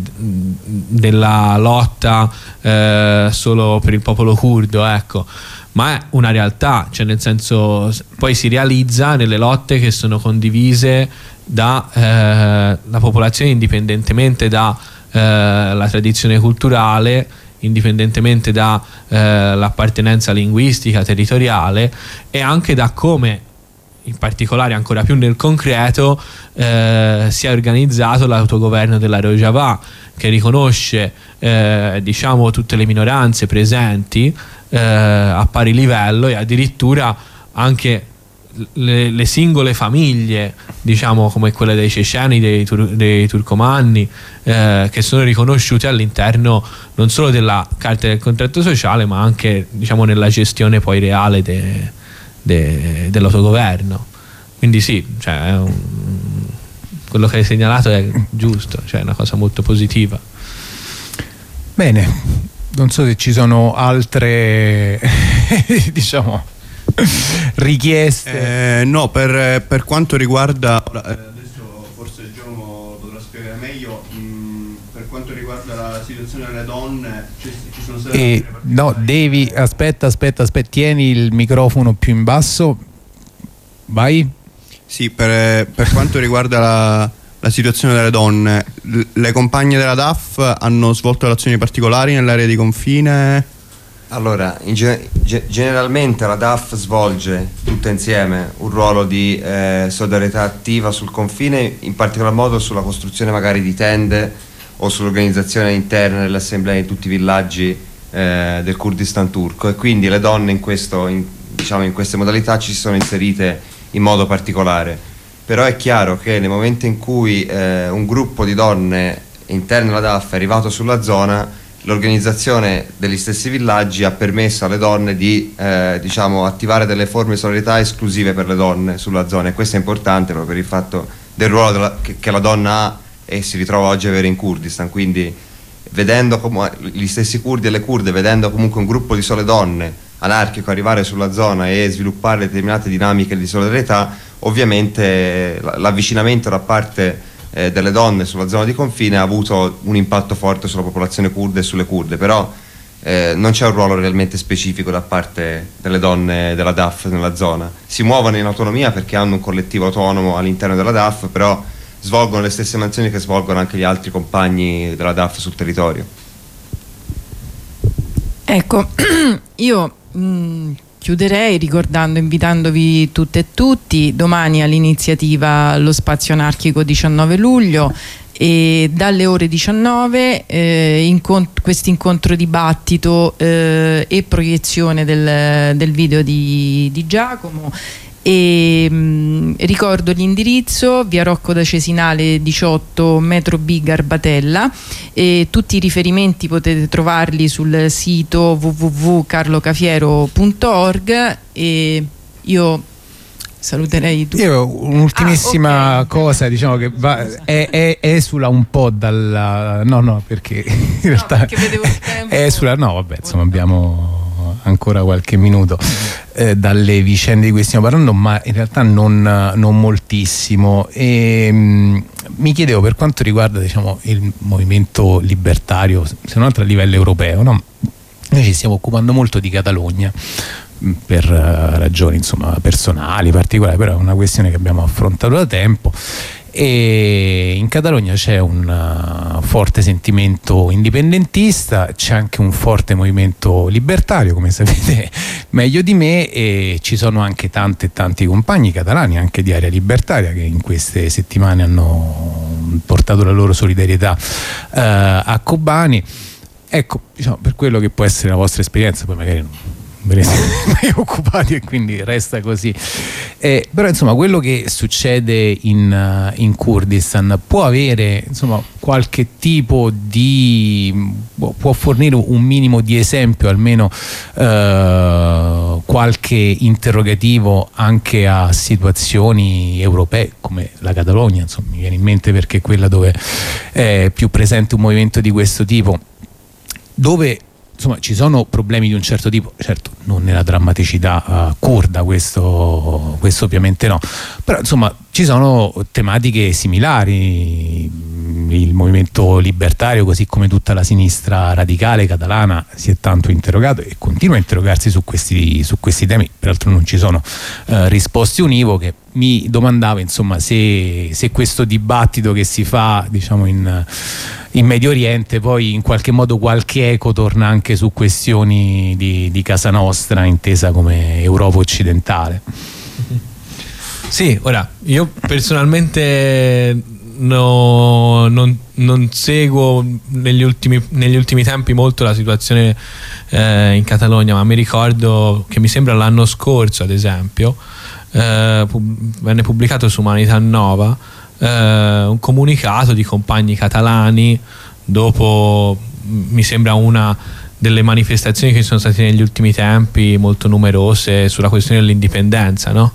della lotta eh, solo per il popolo curdo, ecco, ma è una realtà, cioè nel senso poi si realizza nelle lotte che sono condivise da eh, la popolazione, indipendentemente da eh, la tradizione culturale, indipendentemente da eh, l'appartenenza linguistica, territoriale, e anche da come in particolare ancora più nel concreto eh, si è organizzato l'autogoverno della Rojava, che riconosce eh, diciamo tutte le minoranze presenti eh, a pari livello, e addirittura anche le, le singole famiglie, diciamo come quelle dei ceceni, dei, tur, dei turcomanni, eh, che sono riconosciuti all'interno non solo della carta del contratto sociale, ma anche, diciamo, nella gestione poi reale de, de, dell'autogoverno. Quindi sì, cioè, è un, quello che hai segnalato è giusto, cioè è una cosa molto positiva. Bene, non so se ci sono altre diciamo richieste. Eh, no, per, per quanto riguarda, adesso forse Giacomo potrà spiegare meglio, mh, per quanto riguarda la situazione delle donne, ci, ci sono state E, no, devi, aspetta, aspetta, aspetta, tieni il microfono più in basso, vai. Sì, per, per quanto riguarda la, la situazione delle donne, l- le compagne della D A F hanno svolto azioni particolari nell'area di confine? Allora, in ge- ge- generalmente la D A F svolge tutta insieme un ruolo di eh, solidarietà attiva sul confine, in particolar modo sulla costruzione magari di tende o sull'organizzazione interna delle assemblee in tutti i villaggi eh, del Kurdistan turco, e quindi le donne in, questo, in, diciamo, in queste modalità ci sono inserite in modo particolare. Però è chiaro che nel momento in cui eh, un gruppo di donne interne alla D A F è arrivato sulla zona, l'organizzazione degli stessi villaggi ha permesso alle donne di eh, diciamo, attivare delle forme di solidarietà esclusive per le donne sulla zona, e questo è importante proprio per il fatto del ruolo della, che, che la donna ha e si ritrova oggi a avere in Kurdistan. Quindi vedendo come gli stessi curdi e le kurde, vedendo comunque un gruppo di sole donne anarchico arrivare sulla zona e sviluppare determinate dinamiche di solidarietà, ovviamente l'avvicinamento da parte eh, delle donne sulla zona di confine ha avuto un impatto forte sulla popolazione kurda e sulle kurde, però eh, non c'è un ruolo realmente specifico da parte delle donne della D A F nella zona. Si muovono in autonomia perché hanno un collettivo autonomo all'interno della D A F, però svolgono le stesse mansioni che svolgono anche gli altri compagni della D A F sul territorio. Ecco, io mh, chiuderei ricordando, invitandovi tutte e tutti domani all'iniziativa Lo Spazio Anarchico diciannove luglio, e dalle ore diciannove eh, incont- questo incontro dibattito eh, e proiezione del, del video di, di Giacomo. E mh, ricordo l'indirizzo: via Rocco da Cesinale diciotto, metro B Garbatella, e tutti i riferimenti potete trovarli sul sito w w w punto carlo cafiero punto org. E io saluterei tutti. Io un'ultimissima ah, okay. cosa, diciamo, che va, è, è, esula un po' dalla no no perché in realtà no, perché vedevo il tempo. esula, no vabbè, insomma abbiamo ancora qualche minuto eh, dalle vicende di cui stiamo parlando, ma in realtà non, non moltissimo. E mh, mi chiedevo, per quanto riguarda, diciamo, il movimento libertario, se non altro a livello europeo, no? Noi ci stiamo occupando molto di Catalogna per uh, ragioni, insomma, personali, particolari, però è una questione che abbiamo affrontato da tempo. E in Catalogna c'è un uh, forte sentimento indipendentista, c'è anche un forte movimento libertario, come sapete meglio di me, e ci sono anche tante e tanti compagni catalani, anche di Area Libertaria, che in queste settimane hanno portato la loro solidarietà uh, a Kobani. Ecco, diciamo, per quello che può essere la vostra esperienza, poi magari non ve ne siete mai occupati e quindi resta così, eh, però insomma quello che succede in, uh, in Kurdistan può avere, insomma, qualche tipo di può fornire un minimo di esempio, almeno uh, qualche interrogativo anche a situazioni europee come la Catalogna, insomma, mi viene in mente perché è quella dove è più presente un movimento di questo tipo, dove insomma ci sono problemi di un certo tipo, certo non nella drammaticità uh, kurda, questo, questo ovviamente no, però insomma ci sono tematiche similari. Il movimento libertario, così come tutta la sinistra radicale catalana, si è tanto interrogato e continua a interrogarsi su questi, su questi temi. Peraltro non ci sono uh, risposte univoche. Mi domandavo, insomma, se, se questo dibattito che si fa, diciamo, in, in Medio Oriente poi in qualche modo qualche eco torna anche su questioni di, di casa nostra, intesa come Europa occidentale. Sì, ora io personalmente no, non, non seguo negli ultimi, negli ultimi tempi molto la situazione eh, in Catalogna, ma mi ricordo che mi sembra l'anno scorso, ad esempio, eh, pub- venne pubblicato su Umanità Nova eh, un comunicato di compagni catalani dopo, mi sembra, una delle manifestazioni che sono state negli ultimi tempi molto numerose sulla questione dell'indipendenza, no?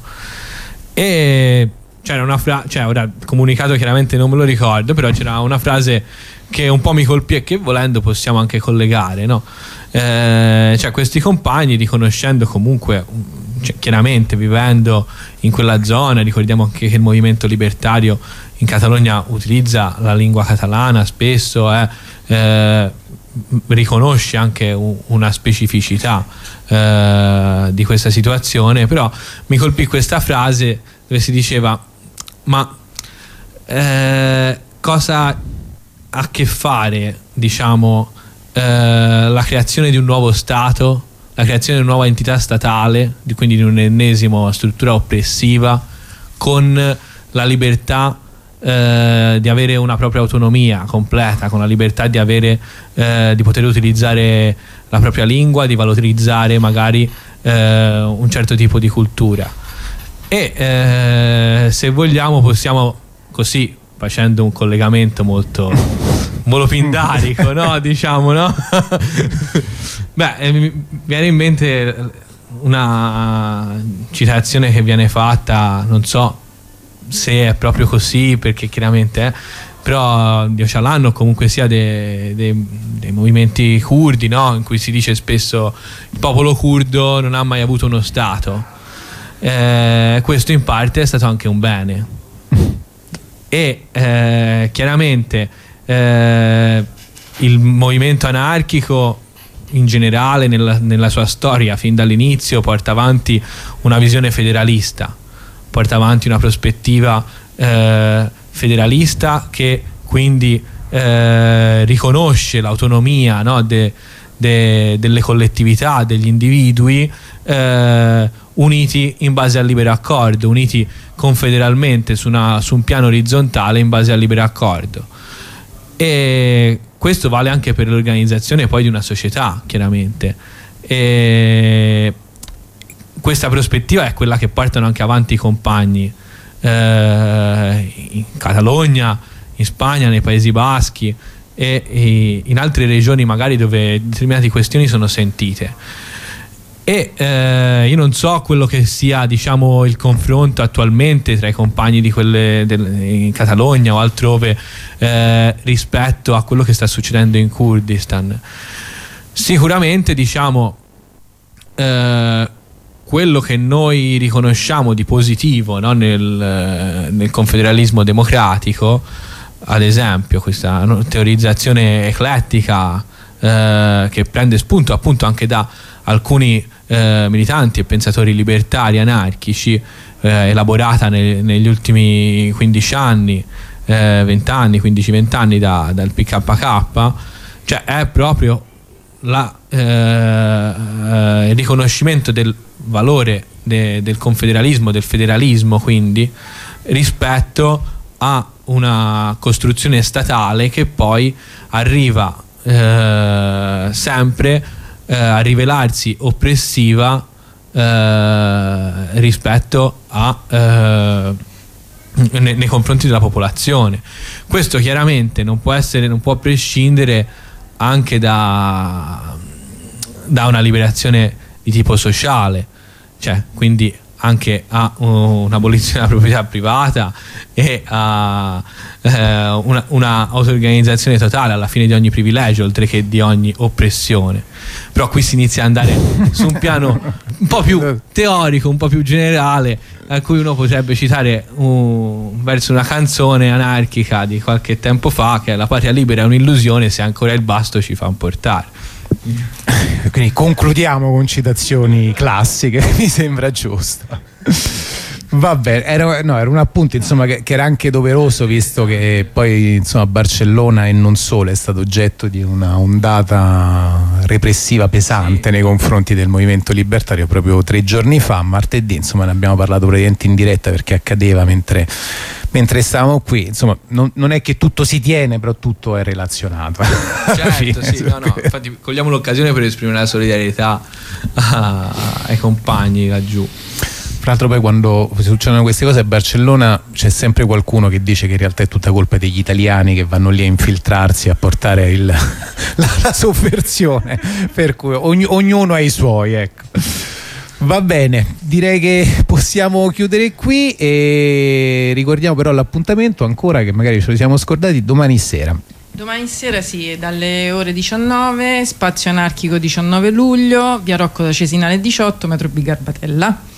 E c'era una frase, cioè ora il comunicato chiaramente non me lo ricordo, però c'era una frase che un po' mi colpì e che volendo possiamo anche collegare, no? Eh, cioè questi compagni, riconoscendo comunque, cioè, chiaramente vivendo in quella zona, ricordiamo anche che il movimento libertario in Catalogna utilizza la lingua catalana spesso, eh, eh, riconosce anche un, una specificità eh, di questa situazione, però mi colpì questa frase dove si diceva: ma eh, cosa ha a che fare, diciamo, eh, la creazione di un nuovo Stato, la creazione di una nuova entità statale, di, quindi di un'ennesima struttura oppressiva, con la libertà eh, di avere una propria autonomia completa, con la libertà di avere eh, di poter utilizzare la propria lingua, di valorizzare magari eh, un certo tipo di cultura. E eh, se vogliamo possiamo, così facendo un collegamento molto molopindarico, no? Diciamo, no? Beh, mi viene in mente una citazione che viene fatta, non so se è proprio così, perché chiaramente è, però di Öcalan o comunque sia dei, dei, dei movimenti curdi, no? In cui si dice spesso il popolo curdo non ha mai avuto uno Stato. Eh, questo in parte è stato anche un bene. E eh, chiaramente eh, il movimento anarchico in generale nella, nella sua storia fin dall'inizio porta avanti una visione federalista, porta avanti una prospettiva eh, federalista che quindi eh, riconosce l'autonomia, no, de, de, delle collettività, degli individui eh, uniti in base al libero accordo, uniti confederalmente su, una, su un piano orizzontale in base al libero accordo. E questo vale anche per l'organizzazione poi di una società, chiaramente. E questa prospettiva è quella che portano anche avanti i compagni eh, in Catalogna, in Spagna, nei Paesi Baschi e, e in altre regioni magari dove determinate questioni sono sentite. E eh, io non so quello che sia, diciamo, il confronto attualmente tra i compagni di quelle del, in Catalogna o altrove eh, rispetto a quello che sta succedendo in Kurdistan. Sicuramente, diciamo, eh, quello che noi riconosciamo di positivo, no, nel, nel confederalismo democratico, ad esempio questa teorizzazione eclettica eh, che prende spunto appunto anche da alcuni eh, militanti e pensatori libertari anarchici, eh, elaborata ne, negli ultimi quindici anni, eh, venti anni, quindici venti anni da, dal P K K, cioè è proprio la, eh, eh, il riconoscimento del valore de, del confederalismo, del federalismo, quindi rispetto a una costruzione statale che poi arriva eh, sempre eh, a rivelarsi oppressiva eh, rispetto a eh, nei, nei confronti della popolazione. Questo chiaramente non può essere, non può prescindere anche da, da una liberazione di tipo sociale, cioè quindi anche a un'abolizione della proprietà privata e a eh, una, una auto-organizzazione totale alla fine di ogni privilegio, oltre che di ogni oppressione. Però qui si inizia ad andare su un piano un po' più teorico, un po' più generale, a cui uno potrebbe citare un, verso una canzone anarchica di qualche tempo fa, che è "La patria libera è un'illusione se ancora il basto ci fa importare". Quindi concludiamo con citazioni classiche, mi sembra giusto. Vabbè, era, no, era un appunto, insomma, che, che era anche doveroso, visto che poi, insomma, Barcellona e non solo è stato oggetto di una ondata repressiva pesante nei confronti del movimento libertario proprio tre giorni fa, martedì, insomma, ne abbiamo parlato praticamente in diretta perché accadeva mentre, mentre stavamo qui. Insomma, non, non è che tutto si tiene, però tutto è relazionato. Certo, fine, sì, no, no, infatti cogliamo l'occasione per esprimere la solidarietà a, ai compagni laggiù. Fra l'altro poi quando succedono queste cose a Barcellona c'è sempre qualcuno che dice che in realtà è tutta colpa degli italiani che vanno lì a infiltrarsi, a portare il, la, la sovversione, per cui ogni, ognuno ha i suoi, ecco. Va bene, direi che possiamo chiudere qui e ricordiamo però l'appuntamento ancora, che magari ce lo siamo scordati, domani sera. Domani sera sì, dalle ore diciannove, Spazio Anarchico diciannove luglio, via Rocco da Cesinale diciotto, metro Bigarbatella.